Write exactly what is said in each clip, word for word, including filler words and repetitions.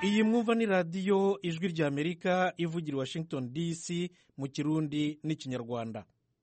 iyi mwumva ni radiyo ijwi ry'Amerika ivugira Washington D C mu Kirundi n'Ikinyarwanda.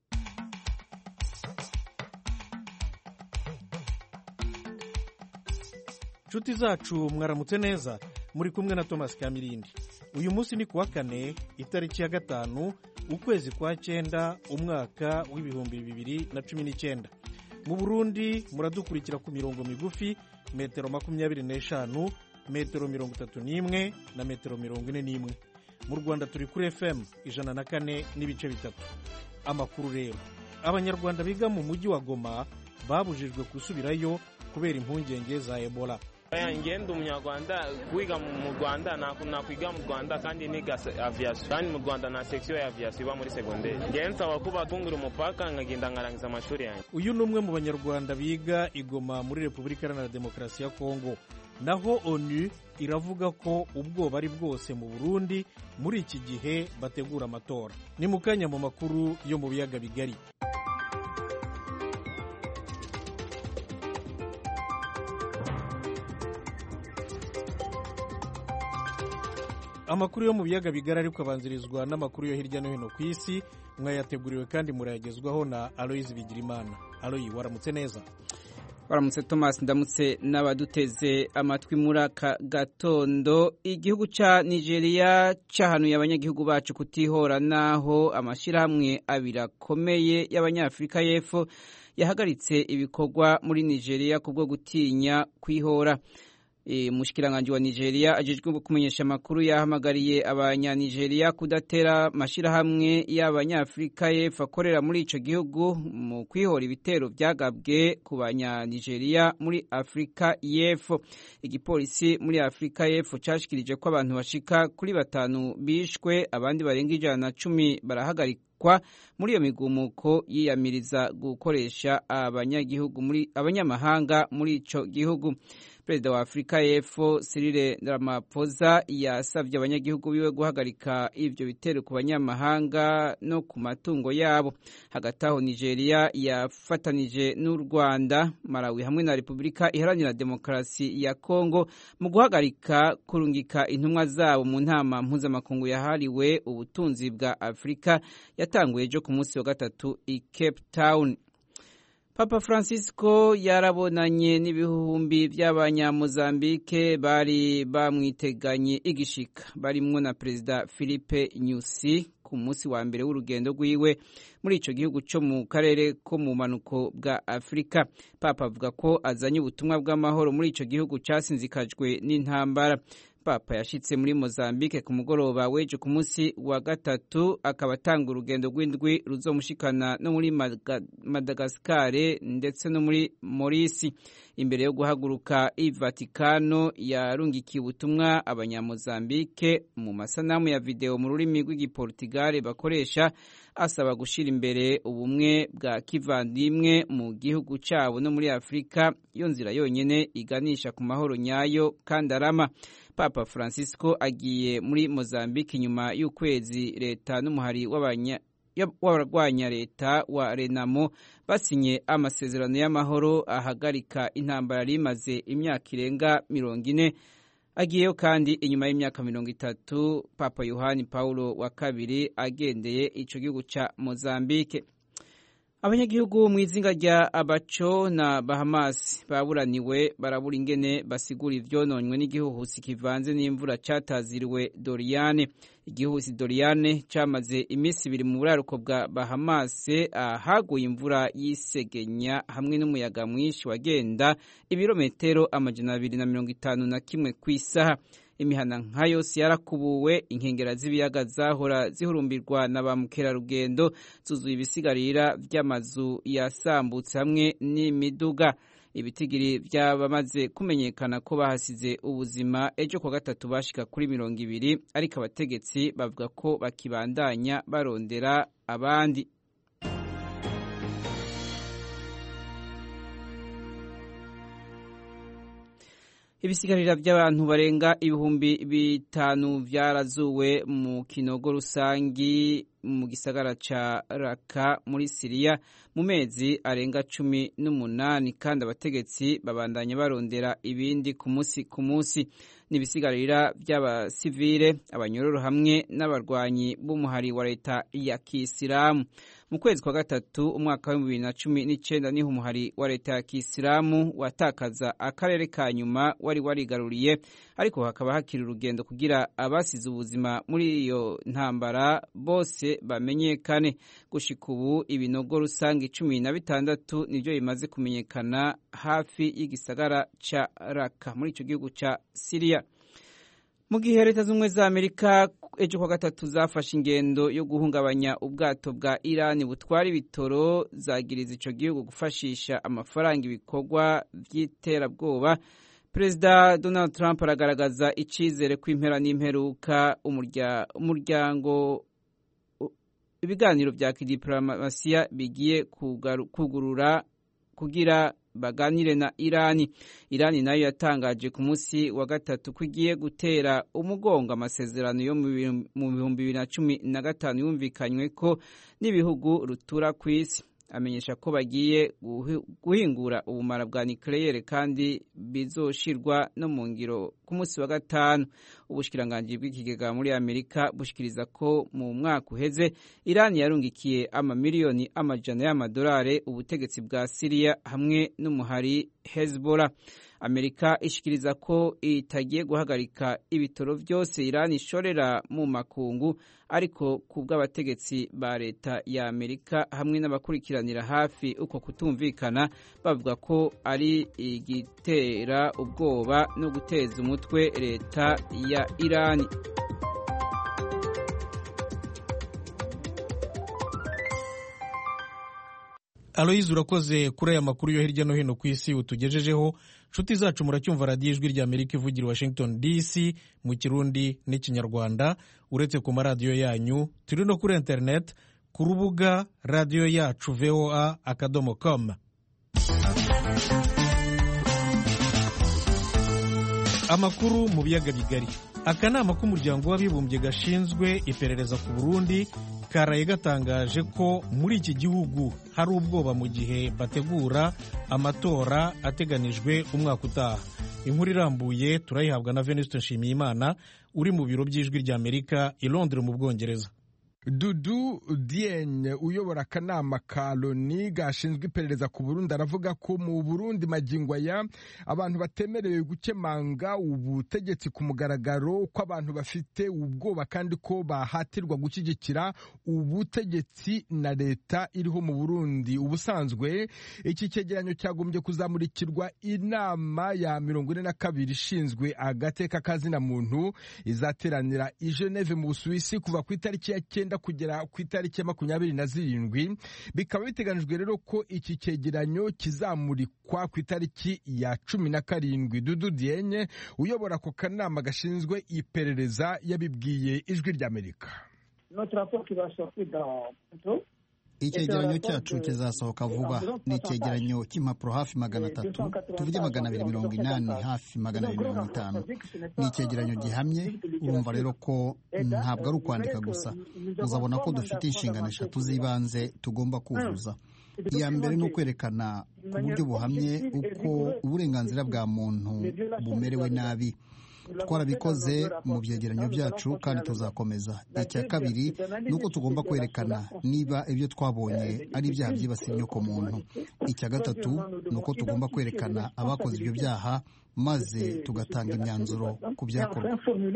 Nshuti zacu mwaramutse neza, muri kumwe na Thomas Kamirindi. Uyu munsi ni kuwa kane itariki ya gatanu ukwezi kwa cyenda umwaka w'ibihumbi bibiri na cumi n'icyenda. Mu Burundi muradukurikira ku mirongo migufi metero makumyabiri n'eshanu, metero mirongo itatu n'imwe na metero mirongo ine n'imwe. Mu Rwanda turi kuri F M ijana na kane n'ibice bitatu. Amakuru rero, abanyarwanda biga mu mujyi wa Goma babujijwe gusubirayo kubera impungenge za Ebola. Ngenda umunyarwanda kwiga mu Rwanda nakwiga mu Rwanda kandi niga aviation kandi mu Rwanda na section ya aviation iba muri secondaire. Ngenza wakuba tungura umupaka ngagenda ngarangiza amashuri yanjye. Uyu numwe mu banyarwanda biga igoma muri Repubulika Iharanira Demokarasi ya Kongo. Naho ONU iravuga ko ubwoba ari bwose mu Burundi muri iki gihe bategura amatora. Ni mukanya mu makuru yo mu biyaga bigari. Amakuru yo mu biyaga bigari ariko abanzirizwa n'amakuru yo hirya no hino ku isi, mwayateguriwe kandi murayagezwaho na Aloise Bigirimana. Aloyi, waramutse neza? Waramutse Thomas, ndamutse n'abaduteze amatwi muri aka gatondo. Igihugu ca Nigeria cahanuye abanyagihugu bacu kutihora naho amashirahamwe abiri akomeye y'Abanyafrika y'Epfo yahagaritse ibikorwa muri Nigeria kubwo gutinya kwihora. E, mushikiranganje wa Nigeria ajejwe kumenyesha makuru yahamagariye abanya-Nigeria kudatera mashirahamwe y'Abanyafrika y'Epfo akorera muri ico gihugu mu kwihora ibitero vyagabwe ku banya-Nigeria muri Afrika y'Epfo. Igipolisi muri Afrika y'Epfo cashikirije ko abantu bashika kuri batanu bishwe, abandi barenga ijana na cumi barahagarikwa muri iyo migumuko yiyamiriza gukoresha abanyagihugu muri abanyamahanga muri ico gihugu. Perezida wa Afrika y'Epfo Cyril Ramaphosa yasavye abanyagihugu biwe guhagarika ivyo bitero ku banyamahanga no ku matungo yabo. Hagati aho Nigeria yafatanije n'u Rwanda, Malawi hamwe na Repubulika Iharanira Demokarasi ya Kongo mu guhagarika kurungika intumwa zabo mu ntama mpuzamakungu yahariwe ubutunzi bwa Afrika yatanguye ejo ku munsi wa gatatu i Cape Town. Papa Francisco yarabonanye n'ibihumbi by'abanyamozambike bari bamwiteganye igishika, barimwo na Perezida Filipe Nyusi ku munsi wa mbere w'urugendo rwiwe muri ico gihugu cyo mu karere ko mu manuko bwa Afrika. Papa avuga ko azanye ubutumwa bw'amahoro muri ico gihugu casinzikajwe n'intambara. Papa yashitse muri Mozambique ku mugoroba weje ku munsi wa gatatu, akaba atanga urugendo rw'indwi ruzomushikana no muri Madagascar ndetse no muri Maurice. Imbere yo guhaguruka i Vatikano yarungikiye ubutumwa abanyamozambique mu masanamu ya video mu rurimi rw'igiportugal bakoresha, asaba gushira imbere ubumwe bwa kivandimwe mu gihugu cyabo no muri Afrika, yo nzira yonyene iganisha ku mahoro nyayo kandi arama. Papa Francisco agiye muri Mozambique nyuma y'ukwezi leta n'umuhari w'abanya w'abarwanya leta wa Renamo basinye amasezerano y'amahoro ahagarika intambara rimaze imyaka irenga mirongo ine. Agiyeyo kandi inyuma y'imyaka mirongo itatu Papa Yohani Paulo wa kabiri agendeye ico gihugu ca Mozambique. Abanyagihugu mu izinga rya Abacho na Bahamas baburaniwe barabura ingene basigura ivyononywe n'igihuhusi kivanze n'imvura cataziriwe Doriane. Igihuhusi Doriane camaze imisi ibiri mu buraruko bwa Bahamas, ahaguye imvura y'isegenya hamwe n'umuyaga mwinshi wagenda ibirometero amajana abiri na mirongo itanu na kimwe kw'isaha. Imihana nka yose yarakubuwe, inkengera z'ibiyaga zahora zihurumbirwa na ba mukerarugendo zuzuye ibisigarira vy'amazu yasambutse hamwe n'imiduga. Ibitigiri vy'abamaze kumenyekana ko bahasize ubuzima ejo kwa gatatu bashika kuri mirongo ibiri, ariko abategetsi bavuga ko bakibandanya barondera abandi. Ibisigarira by'abantu barenga ibihumbi bitanu vyarazuwe mu kinogo rusangi mu gisagara ca Raqqa muri Syria mu mezi arenga cumi n'umunani kandi abategetsi babandanya barondera ibindi ku musi ku musi. Nibisigarira by'abasivile, abanyororo hamwe n'abarwanyi b'umuhari wa leta ya Kisilamu. Mu kwezi kwa gatatu umwaka wa bibiri na cumi n'icenda niho umuhari wa leta ya Kisilamu watakaza akarere ka nyuma wari warigaruriye, ariko hakaba hakiri urugendo kugira abasize ubuzima muri iyo ntambara bose bamenyekane. Gushika ubu ibinogo rusange cumi na bitandatu nivyo bimaze kumenyekana hafi y'igisagara ca Raqqa muri ico gihugu ca Syria. Mu gihe leta z'ubumwe za Amerika ejo kwa gatatu zafashe ingendo yo guhungabanya ubwato bwa Irani butwara ibitoro, zagiriza ico gihugu gufashisha amafaranga ibikorwa vy'iterabwoba, Perezida Donald Trump aragaragaza icizere ko impera n'imperuka umuryango ibiganiro vya kidiplomasiya bigiye kugurura kugira baganire na Irani. Irani nayo yatangaje ku munsi wa gatatu ko igiye gutera umugongo amasezerano yo mu bihumbi bibiri na cumi na gatanu yumvikanywe ko n'ibihugu rutura kw'isi. Amenyesha ko bagiye guhingura ubumara bwa nucleaire kandi bizoshirwa no mu ngiro ku munsi wa gatanu. Ubushikiranganje bw'ikigega muri Amerika bushikiriza ko mu mwaka uheze Irani yarungikiye amamiliyoni amajana y'amadolari ubutegetsi bwa Syria hamwe n'umuhari Hezbollah. Amerika ishikiriza ko itagiye guhagarika ibitoro vyose Irani ishorera mu makungu, ariko kubw'abategetsi ba leta ya Amerika hamwe n'abakurikiranira hafi uko kutumvikana bavuga ko ari igitera ubwoba no guteza umutwe leta ya Irani. Aloyize urakoze kuri aya makuru yo hirya no hino ku isi utugejejeho. Nshuti zacu muracyumva radiyo ijwi rya Amerika ivugira Washington D C mu Kirundi n'Ikinyarwanda. Uretse ku maradiyo yanyu turi no kuri internet ku rubuga radiyo yacu voa akadomo com. Amakuru mu biyaga bigari. Akanama k'umuryango w'abibumbye gashinzwe iperereza ku Burundi karaye gatangaje ko muri iki gihugu hari ubwoba mu gihe bategura amatora ateganijwe umwaka utaha. Inkuru irambuye turayihabwa na Venuste Nshimiyimana uri mu biro by'ijwi rya Amerika i Londres mu Bwongereza. Dudu Dieng uyobora akanama ka Loni gashinzwe iperereza ku Burundi aravuga ko mu Burundi magingo aya abantu batemerewe gukemanga ubutegetsi ku mugaragaro, ko abantu bafite ubwoba kandi ko bahatirwa gushyigikira ubutegetsi na leta iriho mu Burundi. Ubusanzwe iki cyegeranyo cyagombye kuzamurikirwa inama ya mirongo ine na kabiri ishinzwe agateka kazina muntu izateranira i Geneve mu Busuwisi kuva ku itariki ya cyenda kugera ku itariki ya makumyabiri na zirindwi. Bikaba biteganijwe rero ko iki cyegeranyo kizamurikwa ku itariki ya cumi na karindwi. Dudu Dieng uyobora ako kanama gashinzwe iperereza yabibwiye ijwi rya Amerika. Icyegeranyo cyacu kizasohoka vuba. Ni icyegeranyo cy'impapuro hafi magana atatu, tuvuge magana abiri mirongo inani, hafi magana abiri mirongo itanu. Ni icyegeranyo gihamye. Urumva rero ko ntabwo ari ukwandika gusa. Uzabona ko dufite inshingano eshatu z'ibanze tugomba kuzuza. Iya mbere ni ukwerekana ku buryo buhamye uko uburenganzira bwa muntu bumerewe nabi. Twarabikoze mu byegeranyo byacu kandi tuzakomeza. Icya kabiri ni uko tugomba kwerekana niba ibyo twabonye ari ibyaha byibasiye inyoko muntu. Icya gatatu ni uko tugomba kwerekana abakoze ibyo byaha maze tugatanga imyanzuro ku byakorwa.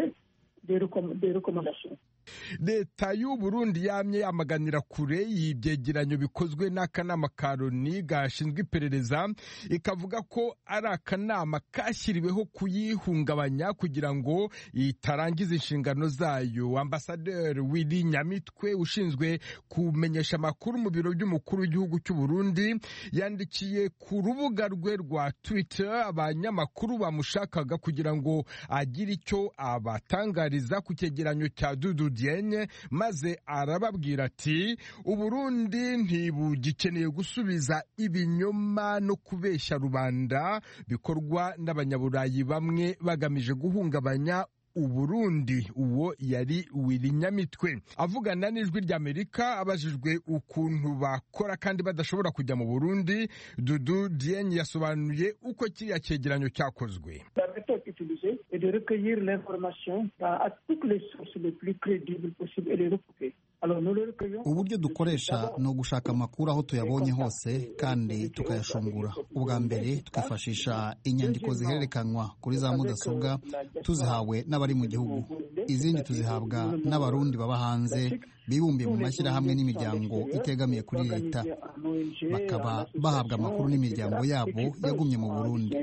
Leta y'u Burundi yamye yamaganira kure y'ibyegeranyo bikozwe n'akanama ka Loni gashinzwe iperereza, ikavuga ko ari akanama kashyiriweho kuyihungabanya kugira ngo itarangiza inshingano zayo. Ambasaderi Willy Nyamitwe ushinzwe kumenyesha amakuru mu biro by'umukuru w'igihugu cy'u Burundi yandikiye ku rubuga rwe rwa Twitter abanyamakuru bamushakaga kugira ngo agire icyo abatangariza ku cyegeranyo cya Dudu Dieng maze arababwira ati Uburundi ntibugikeneye gusubiza ibinyoma no kubeshya rubanda bikorwa n'abanyaburayi bamwe bagamije guhungabanya Uburundi. Uwo yari Willy Nyamitwe avugana n'ijwi ry'Amerika abajijwe ukuntu bakora kandi badashobora kujya mu Burundi. Dudu Dieng yasobanuye uko kiriya cyegeranyo cyakozwe. Et de recueillir l'information à toutes les sources les plus crédibles possibles et les recouper. Uburyo dukoresha ni ugushaka amakuru aho tuyabonye hose kandi tukayashungura. Ubwa mbere tukifashisha inyandiko zihererekanywa kuri za mudasobwa tuzihawe n'abari mu gihugu, izindi tuzihabwa n'abarundi baba hanze bibumbiye mu mashyirahamwe n'imiryango itegamiye kuri leta, bakaba bahabwa amakuru n'imiryango yabo yagumye mu Burundi.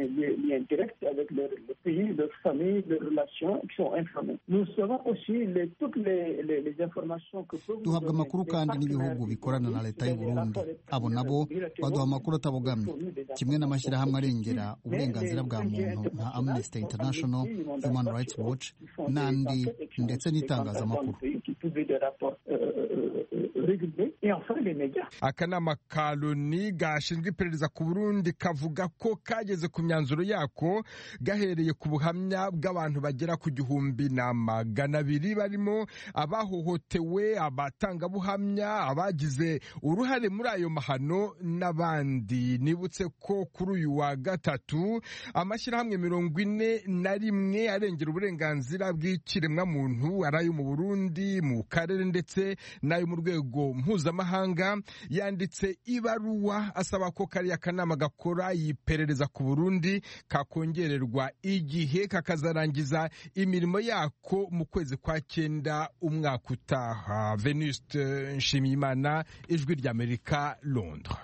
Duhabwa amakuru kandi n'ibihugu bikorana na leta y'u Burundi, abo nabo baduha amakuru atabogamye, kimwe n'amashyirahamwe arengera uburenganzira bwa muntu nka Amnesty International, Human Rights Watch n'andi, ndetse n'itangazamakuru. Akanama ka Loni gashinzwe iperereza ku Burundi kavuga ko kageze ku myanzuro yako gahereye ku buhamya bw'abantu bagera ku gihumbi na magana abiri barimo abahohotewe, abatangabuhamya, abagize uruhare muri ayo mahano n'abandi. Nibutse ko kuri uyu wa gatatu amashyirahamwe mirongo ine na rimwe arengera uburenganzira bw'ikiremwamuntu ari ayo mu Burundi, mu karere ndetse n'ayo mu rwego mpuzamahanga yanditse ibaruwa asaba ko kariya kanama gakora iperereza ku Burundi kakongererwa igihe kakazarangiza imirimo yako mu kwezi kwa cyenda umwaka utaha. Venuste Nshimiyimana, ijwi ry'Amerika, Londres.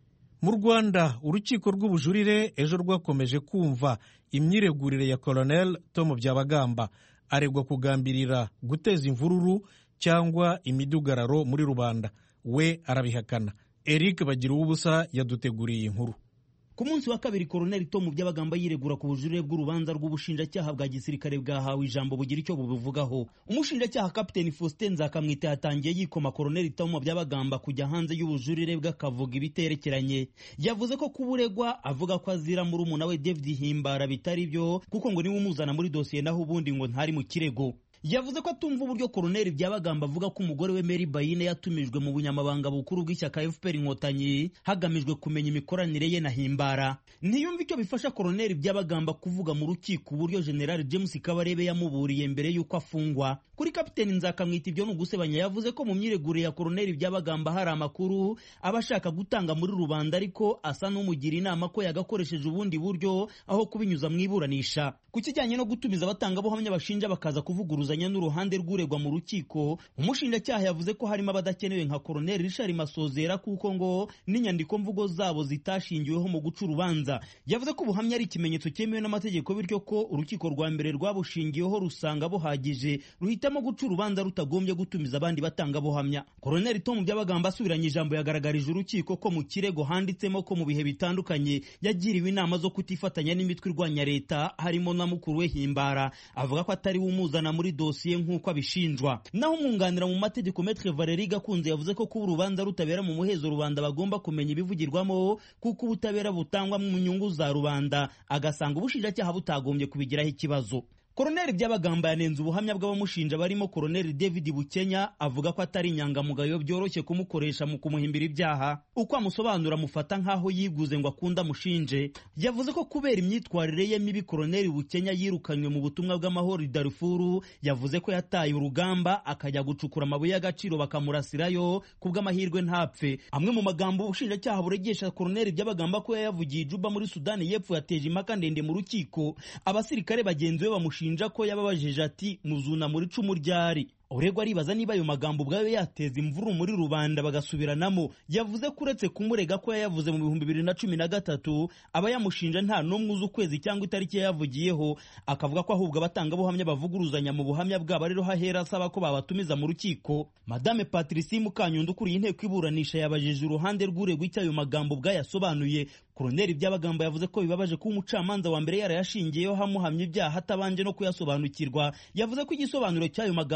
Mu Rwanda urukiko rw'ubujurire ejo rwakomeje kumva imyiregurire ya Colonel Tom Byabagamba aregwa kugambirira guteza imvururu cyangwa imidugararo muri rubanda. We arabihakana. Eric Bagiruwubusa yaduteguriye inkuru. Ku munsi wa kabiri Colonel Tom Byabagamba yiregura ku bujurire bw'urubanza rw'ubushinjacyaha bwa gisirikare bwahawe ijambo bugira icyo bubivugaho. Umushinjacyaha Kapiteni Faustin Nzakamwita yatangiye yikoma Colonel Tom Byabagamba kujya hanze y'ubujurire bw'akavuga ibiterekeranye. Yavuze ko kuburegwa avuga ko azira muri umuna we David Himbara bitari byo kuko ngo niwe umuzana muri dosiye naho ubundi ngo ntari mu kirego. Yavuze ko atumva uburyo Colonel Byabagamba avuga ko umugore we Mary Bayine yatumijwe mu bunyamabanga bukuru bw'ishyaka F P R Inkotanyi hagamijwe kumenya imikoranire ye na Himbara. Ntiyumva icyo bifasha Colonel Byabagamba kuvuga mu rukiko uburyo General James Kabarebe yamuburiye mbere y'uko afungwa. Kuri Kapiteni Nzakamwita ibyo ni ugusebanya. Yavuze ko mu myiregure ya Colonel Byabagamba hari amakuru abashaka gutanga muri rubanda ariko asa n'umugira inama ko yagakoresheje ubundi buryo aho kubinyuza mu iburanisha. Ku kijyanye no gutumiza abatangabuhamya bashinja bakaza kuvuguruzanya n'uruhande rw'uregwa mu rukiko, umushinjacyaha yavuze ko harimo abadakenewe nka Colonel Richard Masozera kuko ngo n'inyandiko mvugo zabo zitashingiweho mu guca urubanza. Yavuze ko ubuhamya ari ikimenyetso cyemewe n'amategeko bityo ko urukiko rwa mbere rwabushingiyeho rusanga buhagije ruhitamo guca urubanza rutagombye gutumiza abandi batangabuhamya. Colonel Tom Byabagamba asubiranye ijambo yagaragarije urukiko ko mu kirego handitsemo ko mu bihe bitandukanye yagiriwe inama zo kutifatanya n'imitwe irwanya leta harimo na mukuru we Himbara. Avuga ko atari umuzana muri dosiye nk'uko abishinjwa. Naho umwunganira mu mategeko Maître Valérie Gakunze yavuze ko kuba urubanza rutabera mu muhezo rubanda bagomba kumenya ibivugirwamo kuko ubutabera butangwa mu nyungu za rubanda, agasanga ubushinjacyaha butagombye kubigiraho ikibazo. Colonel Byabagamba yanenze ubuhamya bw'abamushinja barimo Colonel David Bukenya avuga ko atari inyangamugayo byoroshye kumukoresha mu kumuhimbira ibyaha. Uko amusobanura mufata nkaho yiguze ngo akunda mushinje. Yavuze ko kubera imyitwarire ye mibi Colonel Bukenya yirukanywe mu butumwa bw'amahoro i Darfur. Yavuze ko yataye urugamba akajya gucukura amabuye y'agaciro bakamurasirayo kubw'amahirwe ntapfe. Amwe mu magambo ubushinjacyaha buregesha Colonel Byabagamba ko yayavugiye Juba muri Sudani y'Epfo yateje impaka ndende mu rukiko. Abasirikare bagenzi be bamushinja ko yababajije ati muzuna muri cumu ryari. Uregwa aribaza niba ayo magambo ubwayo yateza imvururu muri rubanda bagasubiranamo. Yavuze ko uretse kumurega ko yayavuze mu bihumbi bibiri na cumi na gatatu aba yamushinja nta n'umwe uzi ukwezi cyangwa itariki yayavugiyeho. Akavuga ko ahubwo abatangabuhamya bavuguruzanya mu buhamya bwabo rero hahera asaba ko babatumiza mu rukiko. Madame Patricie Mukanyundo ukuriye inteko iburanisha yabajije uruhande rw'uregwa icyo ayo magambo bwayasobanuye. Colonel Byabagamba yavuze ko bibabaje ko umucamanza wa mbere yarayashingiyeho hamuhamya ibyaha atabanje no kuyasobanukirwa. Yavuze ko igisobanuro cy'ayo magambo cyaga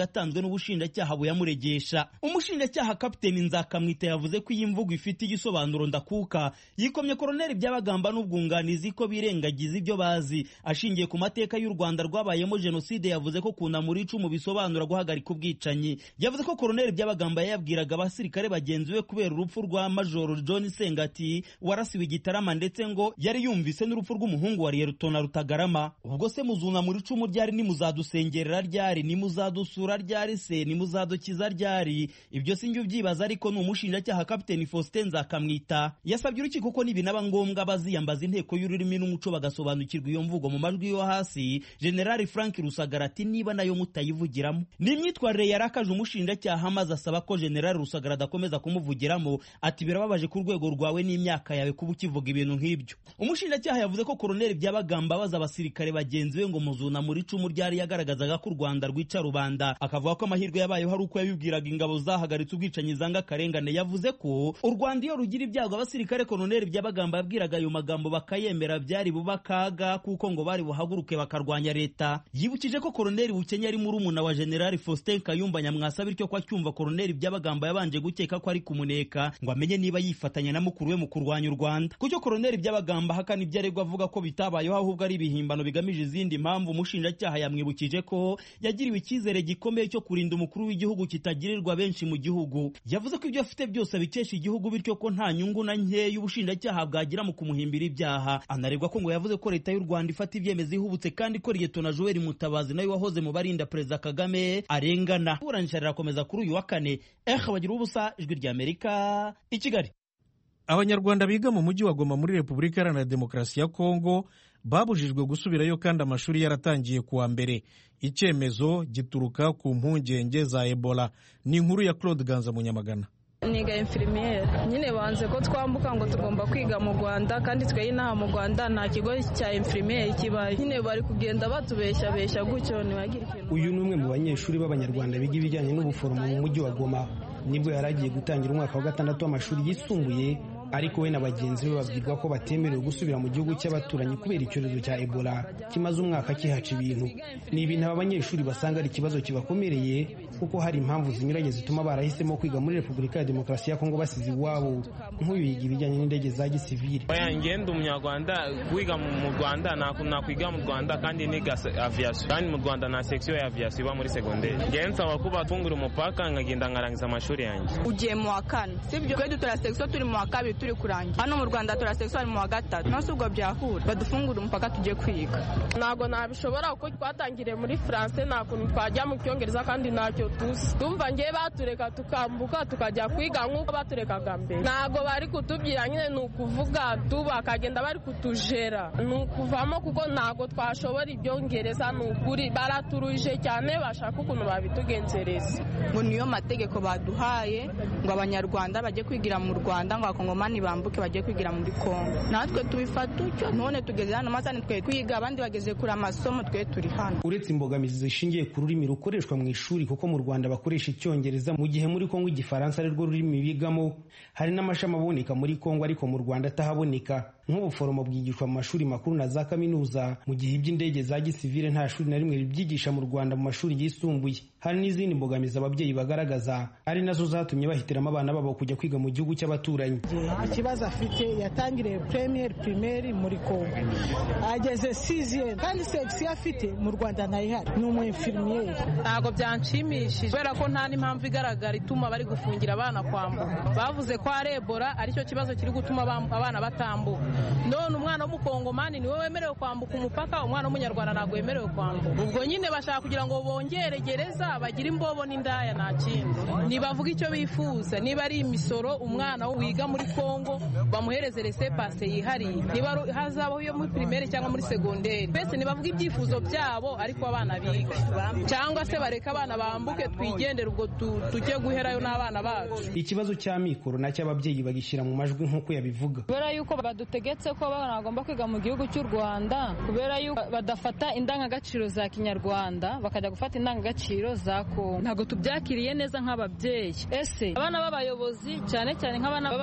bwagatanzwe n'ubushinjacyaha buyamuregesha. Umushinjacyaha Kapiteni Nzakamwita yavuze ko iyi mvugo ifite igisobanuro ndakuka, yikomye Koloneli Byabagamba n'ubwunganizi ko birengagiza ibyo bazi. Ashingiye ku mateka y'u Rwanda rwabayemo jenoside, yavuze ko kunamura icumu bisobanura guhagarika ubwicanyi. Yavuze ko Koloneli Byabagamba yabwiraga abasirikare bagenzi we kubera urupfu rwa Major John Sengati warasiwe Gitarama, ndetse ngo yari yumvise n'urupfu rw'umuhungu wa Liyetona Rutagarama. Ubwo se muzunamura icumu ryari, nimuzadusengerera ryari, nimuzadusura ryari se, nimuzadukiza ryari? Ibyo sinjye ubyibaza, ariko ni umushinjacyaha Kapiteni Faustin Nzakamwita yasabye urukiko ko nibinaba ngombwa baziyambaza inteko y'ururimi n'umuco bagasobanukirwa iyo mvugo mu majwi yo hasi. General Frank Rusagara ati niba nayo mutayivugiramo. Ni imyitwarire yarakaje umushinjacyaha, maze asaba ko General Rusagara adakomeza kumuvugiramo. Ati birababaje ku rwego rwawe n'imyaka yawe kuba ukivuga ibintu nk'ibyo. Umushinjacyaha yavuze ko Koloneli Byabagamba baza abasirikare bagenzi be ngo muzuna muri icumu ryari yagaragazaga ko u Rwanda rwica rubanda, akavuga ko amahirwe yabayeho hari uko yabibwiraga ingabo zahagaritse ubwicanyi zanga akarengane. Yavuze ko u Rwanda iyo rugira ibyago abasirikare Koloneli Byabagamba yabwiraga ayo magambo bakayemera byari buba kaga, kuko ngo bari buhaguruke bakarwanya leta. Yibukije ko Koloneli Bukenya ari murumuna wa General Faustin Kayumba Nyamwasa, bityo ko acyumva Koloneli Byabagamba yabanje gukeka ko ari kumuneka ngo amenye niba yifatanya na mukuru we mu kurwanya u Rwanda. Kucyo Koloneli Byabagamba hakana ibyo aregwa, avuga ko bitabayeho ahubwo ari ibihimbano bigamije izindi mpamvu. Umushinjacyaha yamwibukije ko yagiriwe icyizere gikomeye cyo kurinda umukuru w'igihugu kitagirirwa benshi mu gihugu. Yavuze ko ibyo afite byose abikesha igihugu, bityo ko nta nyungu na nkeya ubushinjacyaha bwagira mu kumuhimbira ibyaha. Anaregwa ko ngo yavuze ko leta y'u Rwanda ifata ibyemezo ihubutse, kandi ko Liyetona Joel Mutabazi nawe wahoze mu barinda Perezida Kagame arengana. Iburanisha rirakomeza kuri uyu wa kane. Eh bagira ubusa, Ijwi ry'Amerika, i Kigali. Abanyarwanda biga mu mujyi wa Goma muri Repubulika Iharanira Demokarasi ya Kongo babujijwe gusubirayo kandi amashuri yaratangiye kuwa mbere. Icyemezo gituruka ku mpungenge za Ebola. Ni inkuru ya Claude Ganza Munyamagana. Niga infirmiere nyine banze ko twambuka ngo tugomba kwiga mu Rwanda, kandi twe inaha mu Rwanda nta kigo cya infirmiere kibaye. Nyine bari kugenda batubeshya besha gutyo ntibagira ikintu. Uyu ni umwe mu banyeshuri b'Abanyarwanda biga ibijyanye n'ubuforomo mu mujyi wa Goma. Nibwo yaragiye gutangira umwaka wa gatandatu w'amashuri yisumbuye, ariko we na bagenzi be babwirwa ko batemerewe gusubira mu gihugu cy'abaturanyi kubera icyorezo cya Ebola kimaze umwaka kihaca ibintu. Ni ibintu aba banyeshuri basanga ari ikibazo kibakomereye, kuko hari impamvu zinyuranye zituma barahisemo kwiga muri Repubulika ya Demokarasi ya Kongo basize iwabo, nk'uyu yiga ibijyanye n'indege za gisivile. Oya ngenda umunyarwanda kwiga mu Rwanda nakwiga mu Rwanda kandi niga aviation, kandi mu Rwanda na section ya aviation iba muri secondaire. Ngenza wakuba tungura umupaka ngagenda ngarangiza amashuri yanjye. Ugiye mu wa kane sibyo? Kwe dutora section turi mu wa kabiri turi kurangira. Hano mu Rwanda tura section mu wa gatatu. Nose ubwo byahura badufungura umupaka tujye kwiga. Nago nabishobora uko twatangiriye muri France, nakuntu twajya mu Cyongereza kandi ntacyo tuzi. Tumva ngiye batureka tukambuka tukajya kwiga nk'uko baturekaga mbere. Nago bari kutubwira nyine nukuvuga tuba kagenda bari kutujera. Nukuvamo kuko nago twashobora ibyongereza nukuri baraturuje cyane, bashaka ukuntu babitugenzereza. Ngo niyo mategeko baduhaye ngo Abanyarwanda bajye kwigira mu Rwanda, ngo Abakongomani bambuke bajye kwigira muri Kongo. Natwe tubifata utyo, none tugeze hano mazane twe kwiga, abandi bageze kuri amasomo, twe turi hano. Uretse imbogamizi zishingiye ku rurimi rukoreshwa mu ishuri, kuko mu Rwanda bakoresha Icyongereza mu gihe muri Kongo Igifaransa ari rwo rurimi bigamo, hari n'amashami aboneka muri Kongo ariko mu Rwanda atahaboneka. Nk'ubuforomo bwigishwa mu mashuri makuru na za kaminuza, mu gihe iby'indege za gisivile nta shuri na rimwe ribyigisha mu Rwanda mu mashuri yisumbuye. Hari n'izindi mbogamizi ababyeyi bagaragaza, ari nazo zatumye bahitiramo abana babo kujya kwiga mu gihugu cy'abaturanyi. Ikibazo afite yatangiriye premiere primaire muri Kongo, ageze sixième kandi section afite mu Rwanda ntayihari. Ni umu infirmiere. Ntago byanshimishije kubera ko nta n'impamvu igaragara ituma bari gufungira abana kwambuka. Bavuze ko ari Ebola aricyo kibazo kiri gutuma abana batambuka. None umwana w'umukongomani niwe wemerewe kwambuka umupaka, umwana w'umunyarwanda ntabwo wemerewe kwambuka. Ubwo nyine bashaka kugira ngo bongere gereza bagire imbobo n'indaya, nta kindi. Nibavuga icyo bifuza, niba ari imisoro umwana wiga muri Kongo bamuhereze laissez-passer yihariye, niba hazabaho iyo muri primaire cyangwa muri secondaire. Bese nibavuga ibyifuzo byabo ariko abana biga, cyangwa se bareka abana bambuke twigendere, ubwo tujye guherayo n'abana bacu. Ikibazo cya mikoro nacyo ababyeyi bagishyira mu majwi nk'uko yabivuga. Kubera yuko badutegetse ko abana bagomba kwiga mu gihugu cy'u Rwanda, kubera yuko badafata indangagaciro za Kinyarwanda bakajya gufata indangagaciro za Kongo. Ntabwo tubyakiriye neza nk'ababyeyi. Ese abana b'abayobozi cyane cyane nk'abana b'abaminisitiri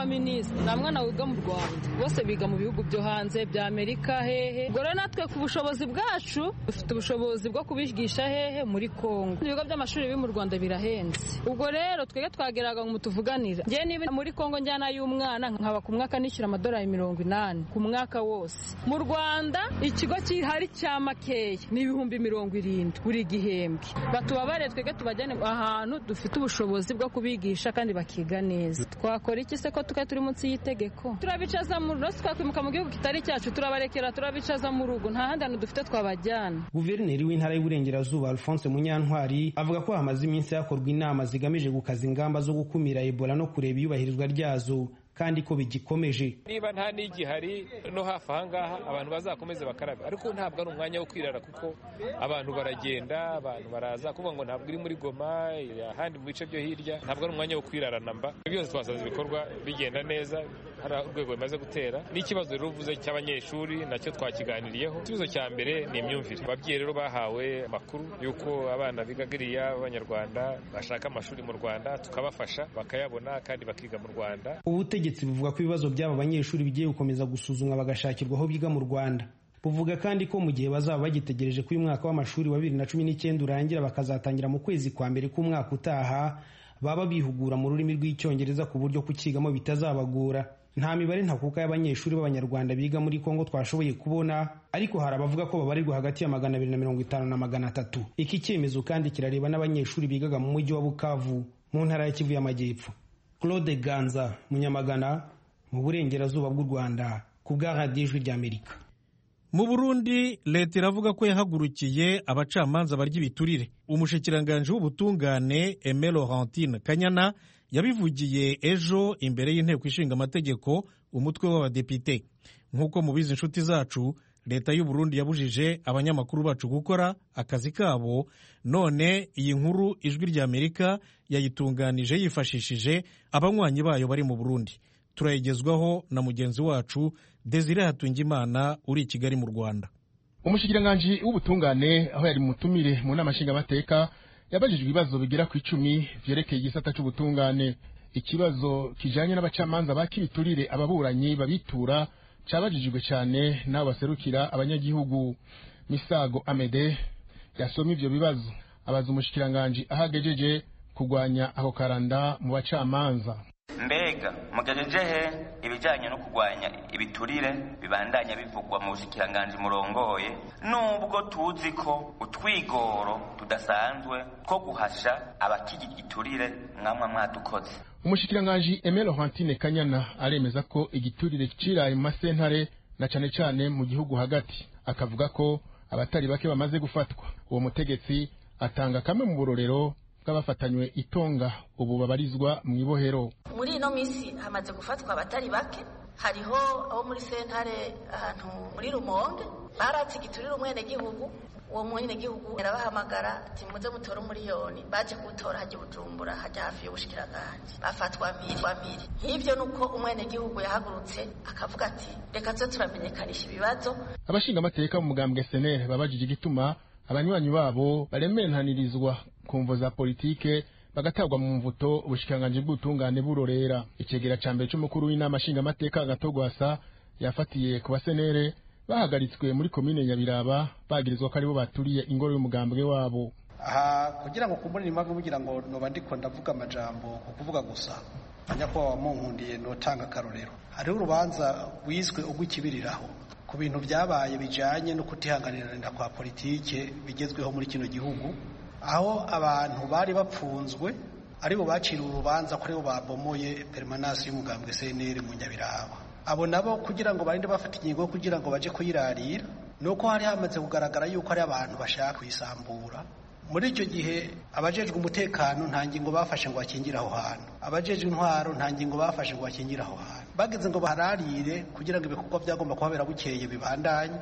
nta mwana wiga mu Rwanda, bose biga mu bihugu byo hanze bya Amerika hehe. Ubwo rero natwe ku bushobozi bwacu dufite ubushobozi bwo kubigisha hehe muri Kongo. Ibigo by'amashuri biri mu Rwanda birahenze. Ubwo rero twege twageraga ngo mutuvuganira. Ngiye niba muri Kongo njyana y'umwana nkaba ku mwaka nishyura amadolari mirongo inani ku mwaka wose. Mu Rwanda ikigo kihari cya Makeya ni ibihumbi mirongo irindwi buri gihembwe. Batubabare twege tubajyane ahantu dufite ubushobozi bwo kubigisha kandi bakiga neza. Twakora iki se ko tuka turi munsi y'itegeko? Turabicaza mu rugo, twakwimuka mu gihugu kitari cyacu, turabarekera turabicaza mu rugo, nta handi hantu dufite twabajyana. Guverineri w'intara y'Uburengerazuba Alphonse Munyantwari avuga ko hamaze iminsi hakorwa inama zigamije gukaza ingamba zo gukumira Ebola no kureba iyubahirizwa ryazo, kandi ko bigikomeje. Niba nta n'igihari no hafi ahangaha abantu bazakomeze bakarabe, ariko ntabwo ari umwanya wo kwirara kuko abantu baragenda, abantu baraza kuvuga ngo ntabwo iri muri Goma, ahandi mu bice byo hirya, ntabwo ari umwanya wo kwirara namba. Byose twasaza ibikorwa bigenda neza, hari urwego bimaze gutera. N'ikibazo rero uvuze cy'abanyeshuri nacyo twakiganiriyeho. Ikibazo cya mbere ni imyumvire. Ababyeyi rero bahawe amakuru y'uko abana bigagiriya b'Abanyarwanda bashaka amashuri mu Rwanda, tukabafasha bakayabona kandi bakiga mu Rwanda. Ubutegetsi buvuga ko ibibazo by'aba banyeshuri bigiye gukomeza gusuzumwa bagashakirwa aho biga mu Rwanda. Buvuga kandi ko mu gihe bazaba bagitegereje ko uyu mwaka w'amashuri wa bibiri na cumi n'icyenda urangira bakazatangira mu kwezi kwa mbere k'umwaka utaha, baba bihugura mu rurimi rw'Icyongereza ku buryo kukigamo bitazabagora. Nta mibare ntakuka y'abanyeshuri b'Abanyarwanda biga muri Kongo twashoboye kubona, ariko hari abavuga ko babarirwa hagati ya magana abiri na mirongo itanu na magana atatu. Iki cyemezo kandi kirareba n'abanyeshuri bigaga mu mujyi wa Bukavu mu ntara ya Kivu y'Amajyepfo. Claude Ganza, Munyamagana, mu Burengerazuba bw'u Rwanda, ku bwa radiyo Ijwi ry'Amerika. Mu Burundi leta iravuga ko yahagurukiye abacamanza barya ibiturire. Umushikiranganje w'ubutungane Aimé Laurentine Kanyana yabivugiye ejo imbere y'inteko ishinga amategeko umutwe w'abadepite. Nk'uko mubizi inshuti zacu, leta y'u Burundi yabujije abanyamakuru bacu gukora akazi kabo, none iyi nkuru Ijwi ry'Amerika yayitunganije yifashishije abanywanyi bayo bari mu Burundi. Turayigezwaho na mugenzi wacu Desire Hatungimana uri i Kigali mu Rwanda. Umushikiranganje w'ubutungane aho yari mutumire mu nama nshinga amateka yabajijwe ibibazo bigera ku icumi vyerekeye igisata c'ubutungane. Ikibazo kijanye n'abacamanza bakibiturire ababuranyi babitura cabajijwe cyane n'abo baserukira abanyagihugu. Misago Amede yasomye ivyo bibazo, abaza umushikiranganje ahagejeje kugwanya aho karanda mu bacamanza. Mbega mugejejehe ibijanye no kugwanya ibiturire bibandanya bivugwa mu bushikiranganje murongoye, nubwo tuzi ko utwigoro tudasanzwe ko guhasha abakigi igiturire mwamwa mwadukoze. Umushikiranganje Aimé Laurentine Kanyana aremeza ko igiturire kiciraye mu masentare na cane cane mu gihugu hagati, akavuga ko abatari bake bamaze gufatwa. Uwo mutegetsi atanga kamwe mu burorero bw'abafatanywe itonga ubu babarizwa mu ibohero. Muri ino misi hamaze gufatwa abatari bake, hariho aho muri sentare ahantu muri Rumonge baratse igiturire umwene gihugu. Uwo mwene gihugu yarabahamagara ati muze mutore umuriyoni, baje gutora haje Bujumbura haje hafi y'ubushikiranganje, bafatwa mpiri wa mpiri. Hivyo nuko umwene gihugu yahagurutse akavuga ati reka tse turamenyekanisha ibibazo. Abashinga amateka mu mugambwe S N L babajije igituma abanywanyi babo baremeranirizwa kumvo za politike bagatagwa mu mvuto ubushikiranganje bw'ubutungane burorera. Icegera ca mbere c'umukuru w'inama nshinga amateka Gatogwasa yafatiye ku basenere bahagaritswe muri komine Nyabiraba bagirizwa ko aribo baturiye ingoro y'umugambwe wabo. Aha kugira ngo kumbure nimwe kugira ngo noba ndiko ndavuga amajambo kuvuga gusa, anyakwa wamunkundiye no tanga karorero. Hariho urubanza wiswe ugwikibiriraho ku bintu byabaye bijanye no kutihanganirana kwa politike bigezweho muri kino gihugu, aho abantu bari bapfunzwe aribo bacira urubanza kuri bo babomoye permanence y'umugambwe S N L mu Nyabiraba. Abo nabo kugira ngo barinde bafata ingingo kugira ngo baje kuyirarira, nuko hari hamaze kugaragara yuko ari abantu bashaka kwisambura. Muri icyo gihe abajejwe umutekano nta ngingo bafashe ngo bakingira aho hantu, abajejwe intwaro nta ngingo bafashe ngo bakingira aho hantu. Bageze ngo bararire kugira ngo ibikorwa byagomba kuhabera bukeye bibandanye,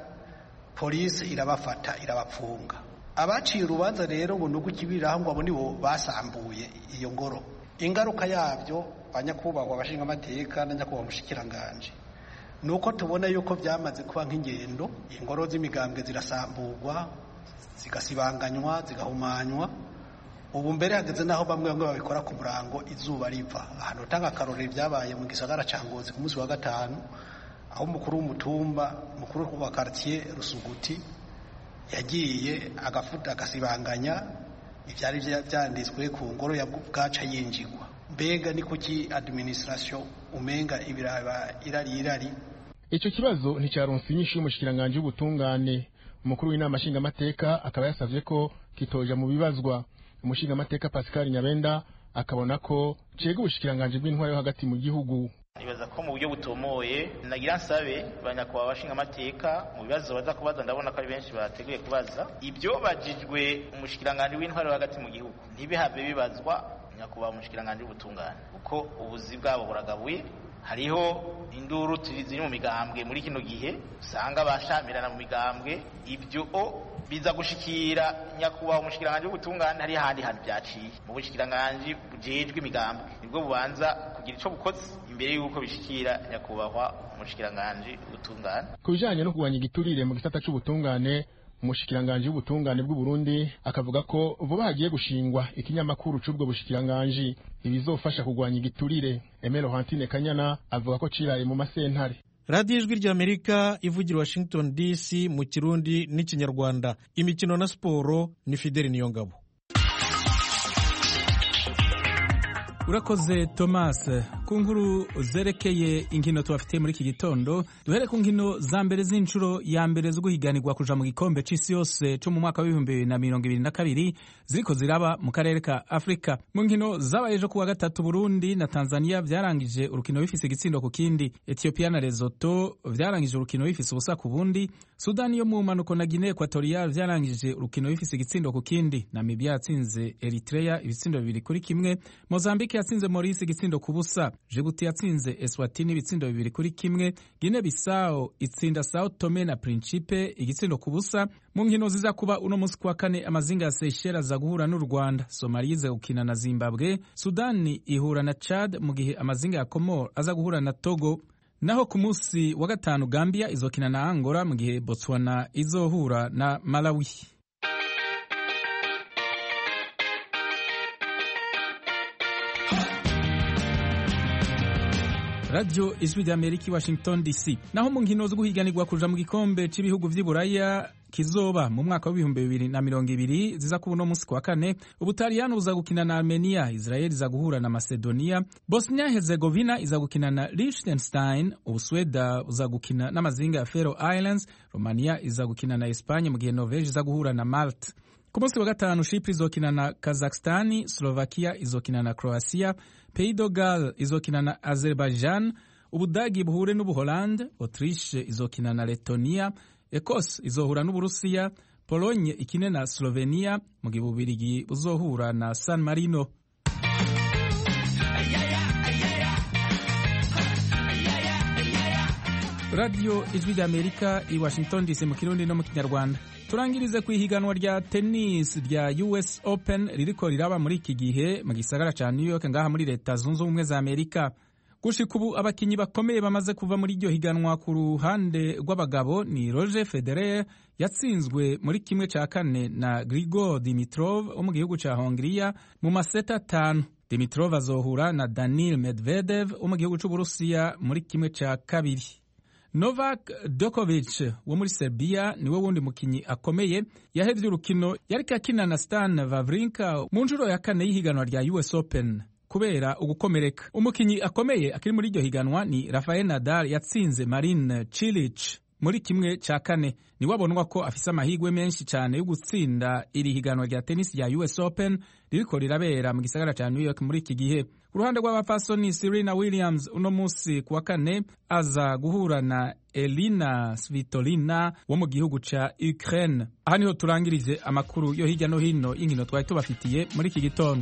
polisi irabafata irabapfunga. Abaciye urubanza rero ngo nuko kibiriraho ngo abo nibo basambuye iyo ngoro. Ingaruka yabyo banyakubahwa abashinga amateka na nyakubahwa mushikiranganje nuko tubona yuko byamaze kuba nk'ingendo, ingoro z'imigambwe zirasamburwa zigasibanganywa zigahumanywa, ubu mbere hageze naho bamwe bamwe babikora ku murango izuba riva. Ahantu utanga akarorero byabaye mu gisagara ca Ngozi ku munsi wa gatanu, aho umukuru w'umutumba mukuru wa quartier Rusuguti yagiye agafuta agasibanganya ivyari byanditswe ku ngoro ya bwaca yinjigwa. Mbega ni kuki administration umenga ibiraba irari irari. Ico kibazo nticyaronse inyishu y'umushikiranganje w'ubutungane. Umukuru w'inama nshingamateka akaba yasavye ko kitoja mu bibazwa. Umushingamateka Pascal Nyabenda akabona ko cega ubushikiranganje bw'intwaro yo hagati mu gihugu. Nibaza ko mu buryo butomoye nagira nsabe banyakwa abashingamateka mu bibazo baza kubaza, ndabona ko ari benshi bateguye kubaza ibyo bajijwe umushikiranganje w'intwaro yo hagati mu gihugu ntibihave bibazwa nyakuba umushikiranganje w'ubutungane, kuko ubuzi bwabo buragabuye. Hariho induru ziri mu migambwe muri kino gihe usanga bashamirana mu migambwe, ibyo biza gushikira nyakuba umushikiranganje w'ubutungane hari handi hantu byaciye mu bushikiranganje bujejwe imigambwe, nibwo bubanza kugira ico bukoze imbere yuko bishikira nyakubahwa umushikiranganje w'ubutungane. Ku bijanye no kugwanya igiturire mu gisata c'ubutungane, umushikiranganje w'ubutungane bw'u Burundi akavuga ko vuba hagiye gushingwa ikinyamakuru c'ubwo bushikiranganje ibizofasha kugwanya igiturire. Emelo Hantine Kanyana avuga ko ciraye mu masentare. Radio Ijwi ry'Amerika ivugira Washington D C mu Kirundi n'Ikinyarwanda. Imikino na siporo ni Fideli Niyongabo. Urakoze Thomas. Ku nkuru zerekeye inkino tubafitiye muri iki gitondo, duhere ku nkino za mbere z'inshuro ya mbere zo guhiganirwa kuja mu gikombe c'isi yose cyo mu mwaka w'ibihumbi bibiri na mirongo ibiri na kabiri ziriko ziraba mu karere ka Afrika. Mu nkino zabaye ejo kuwa gatatu, Burundi na Tanzania vyarangije urukino bifise igitsindo ku kindi. Ethiopia na Lesotho vyarangije urukino bifise ubusa ku bundi. Sudani yo mu manuko na Guinea Equatorial vyarangije urukino bifise igitsindo ku kindi. Namibia yatsinze Eritrea ibitsindo bibiri kuri kimwe. Mozambique yatsinze Maurice igitsindo ku busa. Djibouti yatsinze Eswatini ibitsindo bibiri kuri kimwe. Guinea Bissau itsinda Sao Tome na Principe igitsindo ku busa. Mu nkino ziza kuba uno munsi kwa kane, amazinga ya Seychelles aza guhura n'u Rwanda, Somalia iza gukina na Zimbabwe, Sudani ihura na Chad, mu gihe amazinga ya Comor aza guhura na Togo. Naho ku munsi wa gatanu Gambia izokina na Angola, mu gihe Botswana izohura na Malawi. Radio Ijwi ry'Amerika Washington D C. Naho mu nkino zo guhiganirwa kuja mu gikombe c'ibihugu vy'Iburaya kizoba mu mwaka w'ibihumbi bibiri na mirongo ibiri ziza kuba uno munsi kwa kane, Ubutaliyano buza gukina na Armenia, Israel iza guhura na Macedonia, Bosnia Herzegovina iza gukina na Liechtenstein, Ubusweda buza gukina n'amazinga ya Faroe Islands, Romania iza gukina na Espagne, mu gihe Norvege iza guhura na Malta. Ku munsi wa gatanu Chypre izokina na Kazakhstan, Slovakia izokina na Croatia, Pays de Galles izokina na Azerbaijan, Ubudagi buhure n'Ubuholande, Autriche izokina na Letonia, Ecosse izohura n'Uburusiya, Pologne ikine na Slovenia, mu gihe Ububirigi buzohura na San Marino. Radio Ijwi ry'Amerika i Washington D C mu Kirundi no mu Kinyarwanda. Turangirize ku ihiganwa rya tennis rya U S Open ririko riraba muri iki gihe mu gisagara ca New York ngaha muri Leta Zunze Ubumwe za Amerika. Gushika ubu abakinyi bakomeye bamaze kuva muri iryo higanwa ku ruhande rw'abagabo ni Roger Federer yatsinzwe muri kimwe ca kane na Grigor Dimitrov wo mu gihugu ca Hongria mu maseta atanu. Dimitrov azohura na Daniil Medvedev wo mu gihugu c'Uburusiya muri kimwe ca kabiri. Novak Djokovic wo muri Serbia niwe wundi mukinyi akomeye yahevye urukino yariko akina na Stan Wawrinka mu njuro ya kane y'ihiganwa rya U S Open kubera ugukomereka. Umukinyi akomeye akiri muri iryo higanwa ni Rafael Nadal yatsinze Marin Cilic muri kimwe ca kane. Niwe abonwa ko afise amahigwe menshi cane yo gutsinda iri higanwa rya tennis rya U S Open ririko rirabera mu gisagara ca New York muri iki gihe. Ku ruhande rw'abafasoni, Serena Williams uno musi kuwa kane aza guhura na Elina Svitolina wo mu gihugu ca Ukraine. Aha niho turangirije amakuru yo hirya no hino y'inkino twari tubafitiye muri iki gitondo.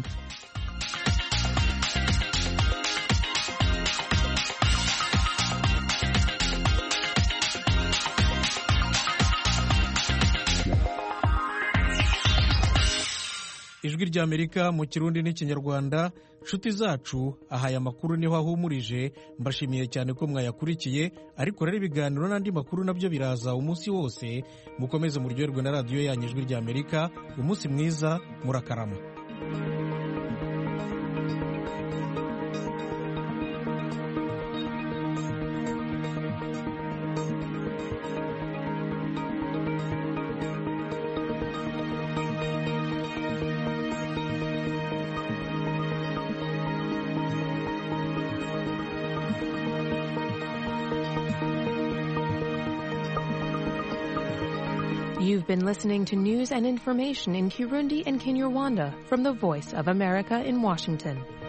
Ijwi ry'Amerika mu Kirundi n'Ikinyarwanda. Nshuti zacu, ahaya makuru niho ahumurije. Mbashimiye cyane ko mwayakurikiye, ariko rero ibiganiro n'andi makuru nabyo biraza umunsi wose. Mukomeze muryoherwe na radio yanyu Ijwi ry'Amerika. Umunsi mwiza, murakarama. You've been listening to news and information in Kirundi and Kinyarwanda from the Voice of America in Washington.